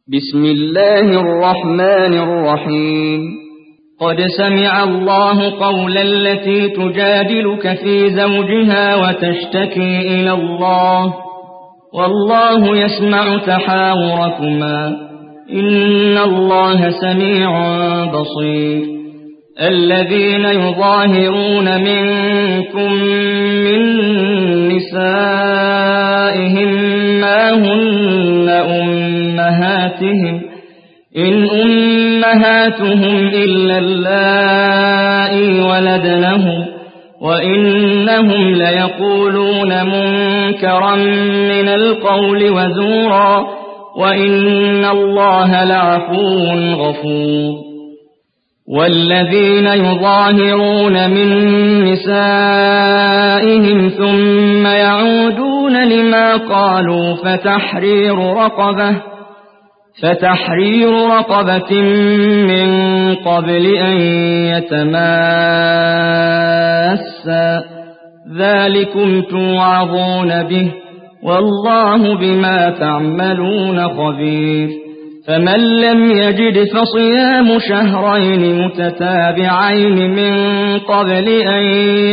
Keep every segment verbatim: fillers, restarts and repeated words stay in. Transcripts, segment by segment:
بسم الله الرحمن الرحيم قد سمع الله قول التي تجادلك في زوجها وتشتكي إلى الله والله يسمع تحاوركما إن الله سميع بصير. الذين يظاهرون منكم من نسائهم ما هن أمهاتهم إن أمهاتهم إلا اللائي ولدنهم وإنهم ليقولون منكرا من القول وزورا وإن الله لعفو غفور. والذين يظاهرون من نسائهم ثم يعودون لما قالوا فتحرير رقبة فتحرير رقبة من قبل أن يتماسا ذلكم توعظون به والله بما تعملون خبير. فمن لم يجد فصيام شهرين متتابعين من قبل أن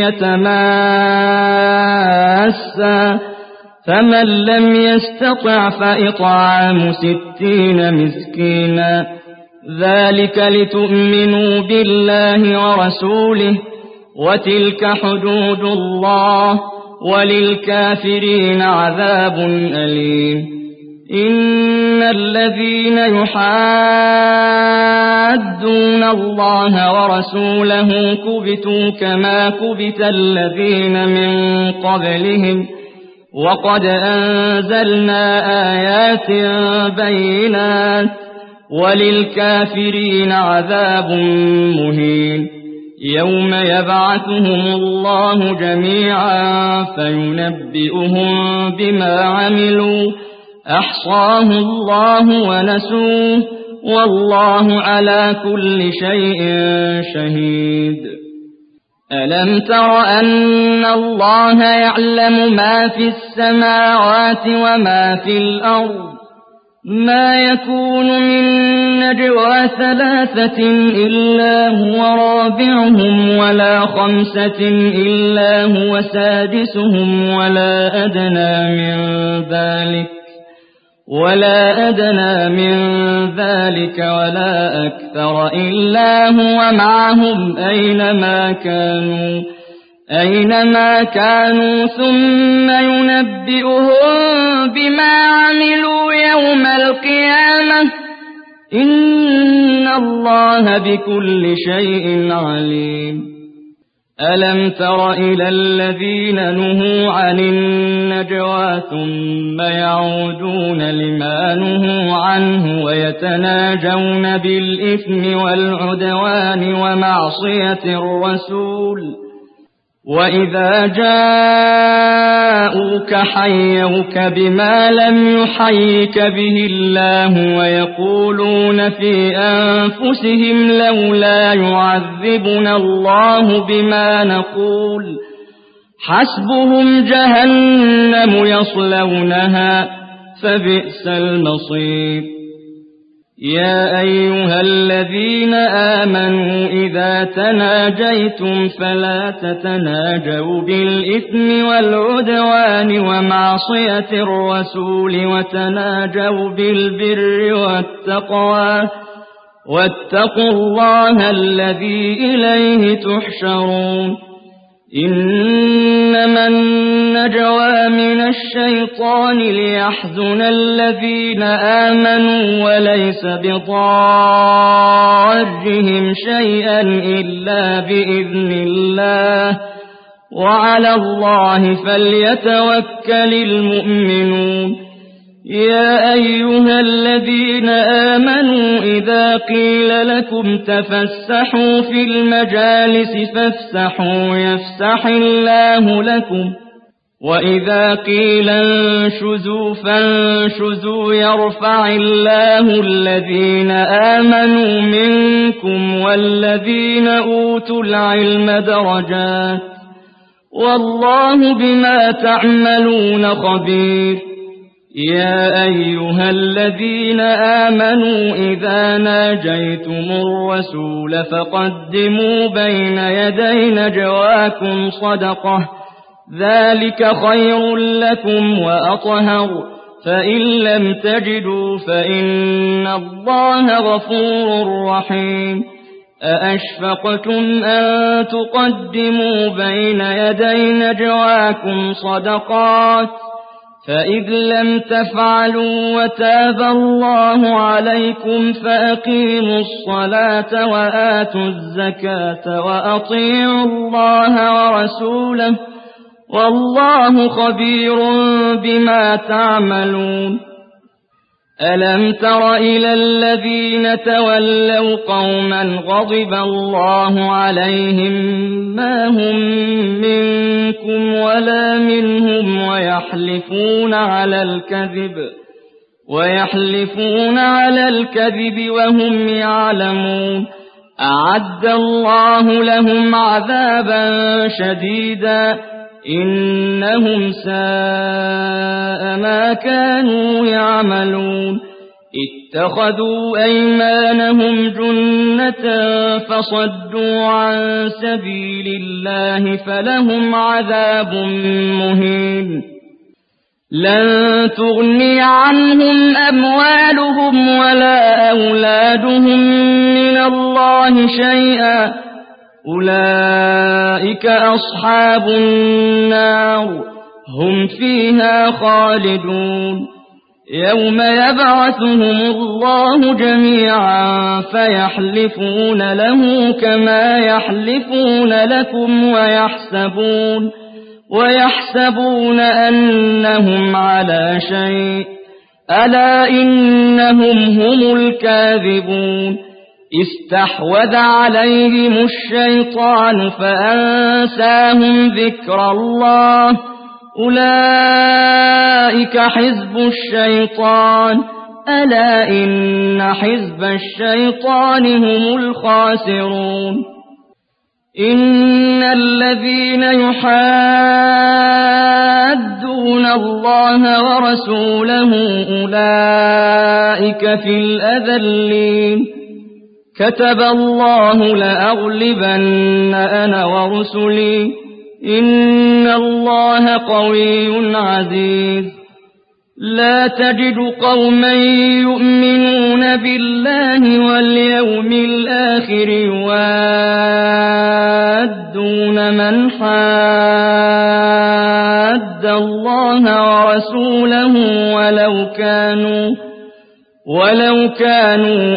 يتماسا فمن لم يستطع فإطعام ستين مسكينا ذلك لتؤمنوا بالله ورسوله وتلك حدود الله وللكافرين عذاب أليم. إن الذين يحادون الله ورسوله كبتوا كما كبت الذين من قبلهم وقد أنزلنا آيات بينات وللكافرين عذاب مهين. يوم يبعثهم الله جميعا فينبئهم بما عملوا أحصاه الله ونسوه والله على كل شيء شهيد. ألم تر أن الله يعلم ما في السماوات وما في الأرض ما يكون من نجوى ثلاثة إلا هو رابعهم ولا خمسة إلا هو سادسهم ولا أدنى من ذلك ولا أدنى من ذلك ولا أكثر إلا هو معهم أينما كانوا أينما كانوا ثم ينبئهم بما عملوا يوم القيامة إن الله بكل شيء عليم. ألم تر إلى الذين نهوا عن النجوى ثم يعودون لما نهوا عنه ويتناجون بالإثم والعدوان ومعصية الرسول وإذا جاءوك حيوك بما لم يحيك به الله ويقولون في أنفسهم لولا يعذبنا الله بما نقول حسبهم جهنم يصلونها فبئس المصير. يا أيها الذين آمنوا إذا تناجيتم فلا تتناجوا بالإثم والعدوان ومعصية الرسول وتناجوا بالبر والتقوى واتقوا الله الذي إليه تحشرون. إنما النجوى من الشيطان ليحزن الذين آمنوا وليس بضارهم شيئا إلا بإذن الله وعلى الله فليتوكل المؤمنون. يا أيها الذين آمنوا إذا قيل لكم تفسحوا في المجالس فافسحوا يفسح الله لكم وإذا قيل انشزوا فانشزوا يرفع الله الذين آمنوا منكم والذين أوتوا العلم درجات والله بما تعملون خبير. يا أيها الذين آمنوا إذا ناجيتم الرسول فقدموا بين يدي نجواكم صدقة ذلك خير لكم وأطهر فإن لم تجدوا فإن الله غفور رحيم أأشفقتم أن تقدموا بين يدي نجواكم صدقات فإذ لم تفعلوا وتاب الله عليكم فأقيموا الصلاة وآتوا الزكاة وأطيعوا الله ورسوله والله خبير بما تعملون ألم تر إلى الذين تولوا قوما غضب الله عليهم ما هم منكم ولا منهم ويحلفون على الكذب ويحلفون على الكذب وهم يعلمون أعد الله لهم عذابا شديدا إنهم ساء ما كانوا يعملون اتخذوا أيمانهم جنة فصدوا عن سبيل الله فلهم عذاب مهين لن تغني عنهم أموالهم ولا أولادهم من الله شيئا أولئك أصحاب النار هم فيها خالدون يوم يبعثهم الله جميعا فيحلفون له كما يحلفون لكم ويحسبون ويحسبون أنهم على شيء ألا إنهم هم الكاذبون استحوذ عليهم الشيطان فأنساهم ذكر الله أولئك حزب الشيطان ألا إن حزب الشيطان هم الخاسرون إن الذين يحادون الله ورسوله أولئك في الأذلين كتب الله لأغلبن أنا ورسلي إن الله قوي عزيز لا تجد قوما يؤمنون بالله واليوم الآخر يوادون من حاد الله ورسوله ولو كانوا ولو كانوا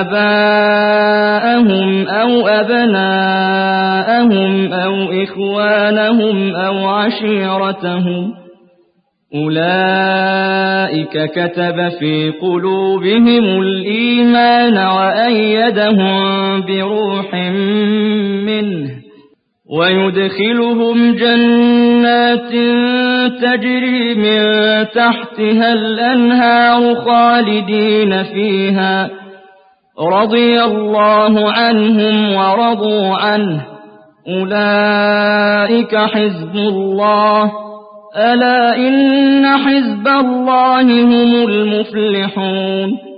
آباءهم أو أبناءهم أو إخوانهم أو عشيرتهم أولئك كتب في قلوبهم الإيمان وأيدهم بروح منه ويدخلهم جنات تجري من تحتها الأنهار خالدين فيها رضي الله عنهم ورضوا عنه أولئك حزب الله ألا إن حزب الله هم المفلحون